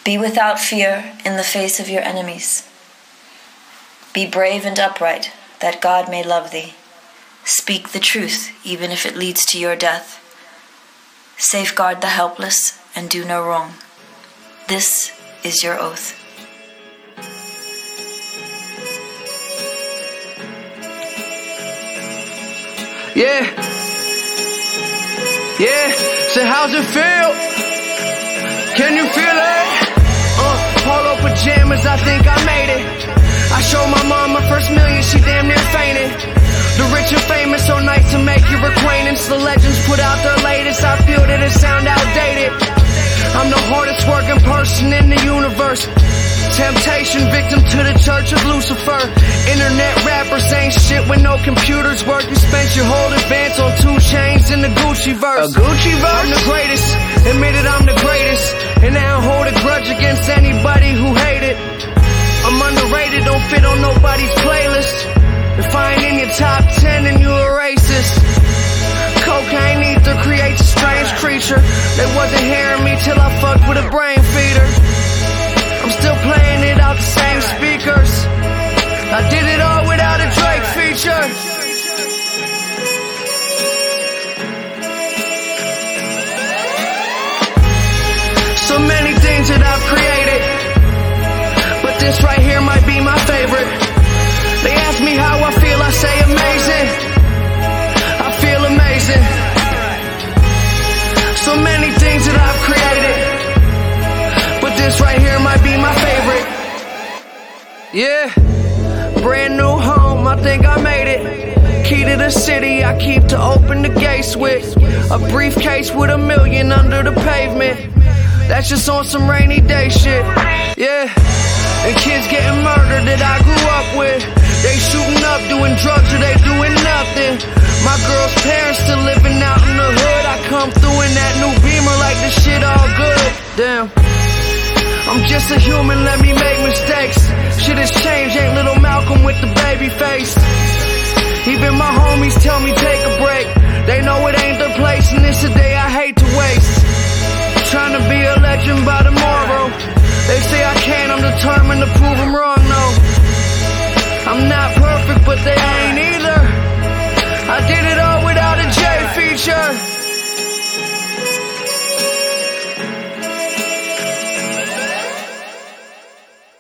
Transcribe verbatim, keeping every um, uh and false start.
Be without fear in the face of your enemies. Be brave and upright, that God may love thee. Speak the truth, even if it leads to your death. Safeguard the helpless and do no wrong. This is your oath. Yeah, yeah, so how's it feel? Can you feel it? Uh, polo pajamas, I think I made it. I showed my mom my first million, she damn near fainted. The rich and famous, so nice to make your acquaintance. The legends put out their latest, I feel that it sound outdated. I'm the hardest working person in the universe. Temptation, victim to the church of Lucifer. Internet rappers ain't shit when no computers work. You spent your whole advance on two chains in the Gucci verse. A Gucci verse? I'm the greatest, admitted I'm the greatest. And I don't hold a grudge against anybody who hate it. I'm underrated, don't fit on nobody's playlist. If I ain't in your top ten, then you a racist. Cocaine ether creates a strange creature. They wasn't hearing me till I fucked with a brain feeder. I'm still playing it out the same speakers. I did it all without a Drake feature. So many things that I've created, but this right here might be my favorite. They ask me how I feel, I say amazing. I feel amazing. So many things that I've created, but this right here might be my favorite. Yeah, brand new home, I think I made it. Key to the city, I keep to open the gates with. A briefcase with a million under the pavement. That's just on some rainy day shit. Yeah, and kids getting murdered that I grew up with. They shooting up, doing drugs, or they doing nothing. My girl's parents still living out in the hood. I come through in that new Beamer like this shit all good. Damn, I'm just a human, let me make mistakes. Shit has changed, ain't little Malcolm with the baby face. Even my homies tell me take a break. They know it ain't their place, and it's a day I hate to waste. Trying to be a legend by tomorrow. They say I can, I'm determined to prove them wrong, no. I'm not perfect, but they ain't either. I did it all without a J feature.